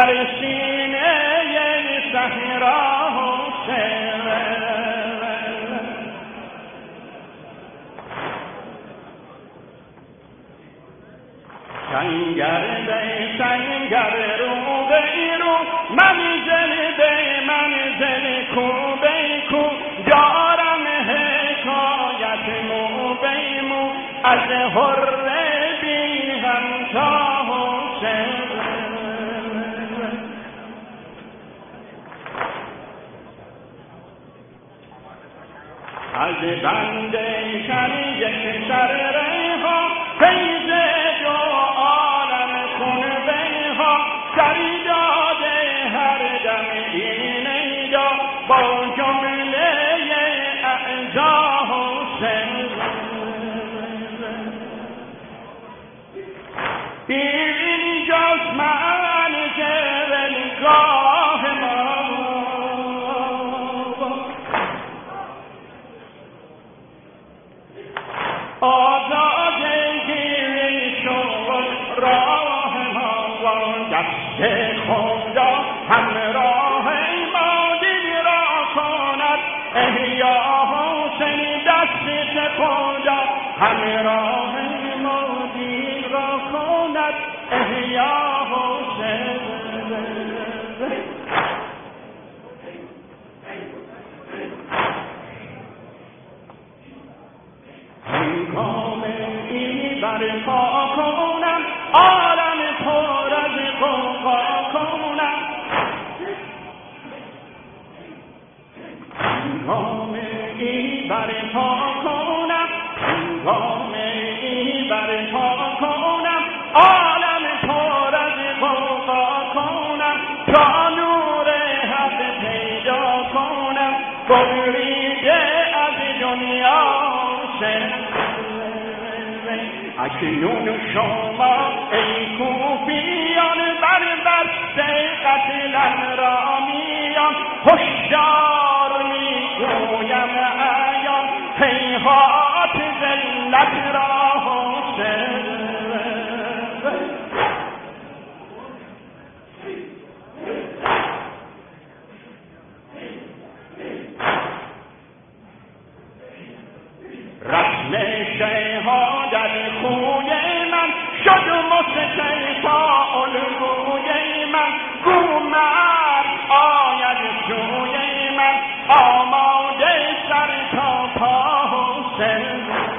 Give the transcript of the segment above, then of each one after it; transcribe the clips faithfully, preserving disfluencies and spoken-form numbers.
در سینه صحرا حسین سنگر به سنگر رو به رو منزل به منزل کو به کو دارم حکایت مو به مو از حره بی همتا حسین از بنده کمی یک سر ریها فیض دو عالم کن بیها سری داده هر دم این ایدا با جمله اعضا حسین این جاست من که ولگاه ما آزادگی شد راه ما دست خدا همراه ما دل را کند احیا حسین دست خدا همراه ما دل را کند احیا حسین هنگام این برپا کنم عالم پر از غوغا کنم هنگام این برپا کنم هنگام این برپا کنم عالم پر از غوغا کنم تا نور حق پیدا کنم بریده از دنیا اکنون شما ای کوفیان بر بسته قتلم را میان هشدار میگویم عیان هیهات ذلت را حسین رسم شهادت خوی من شد مستیفا الگوی من گو مرد آید سوی من آماده سر تا پا حسین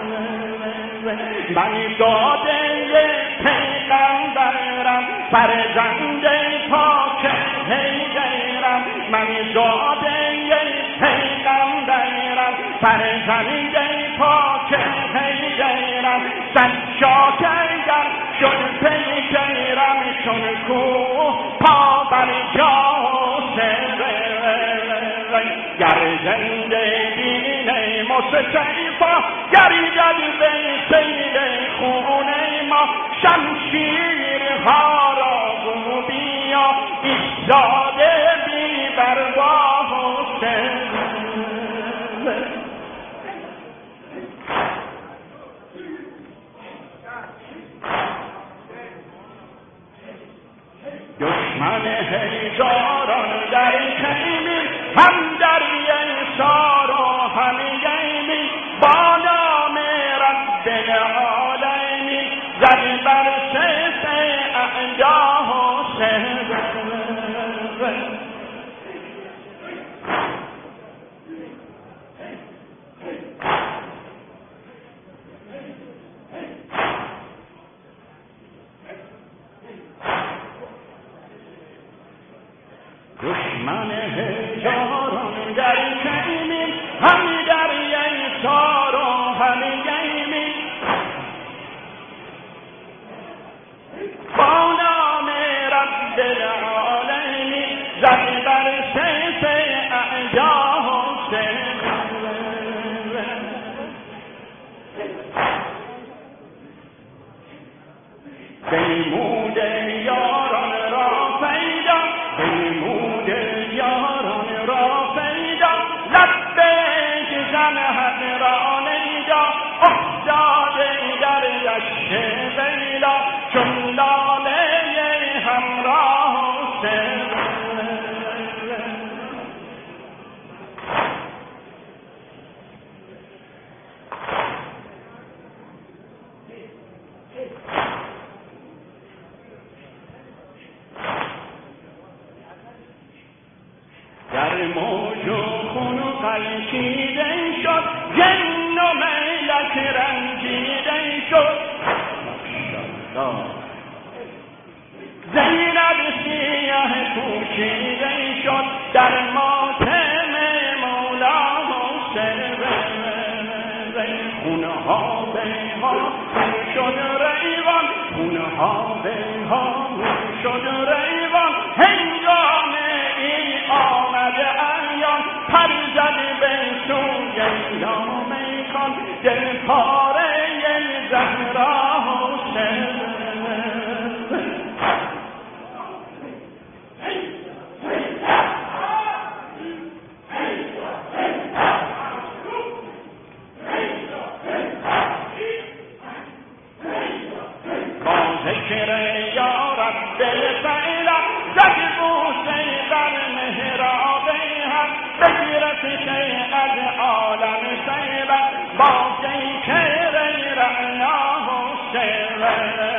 من داده پیغمبرم فرزند پاک حیدرم من داده پیغمبرم فرزند پاک حیدرم صد شاکرگر شد پیکرم چون کوه پا بر جا حسین گر زندگی مستیفا گردد به سیل خون ما شمشیرها را گو بیا ایستاده بی بروا حسین دشمن هزاران در کیمی هم در یسار و هم ییمی با نام رب العالمین زد بر سیف اعدا حسین دشمن هزاران در کیمی هم در یسار و هم ییمی با نام رب العالمین زد بر سیف اعدا حسین بنمود یاران را پیدا بنمود یاران را پیدا لبیک زن حق را نیدا افتاده در یشت ویلا چون لاله همراه حسین در موج و خون غلتیده شد، جن و ملک رنجیده شد. زینب سیاه پوشیده شد، در ماتم مولا حسین. خونها بها شد ریوان، خونها بها شد ریوان. هنگام این آمده ایان، پر زد به سوی یامیکان. دل پاره زهرا حسین. ذکر یارب دل فعلا، زد بوسه در محراب هم. بگیرت از عالم سیبت، با ذکر رعنا حسین.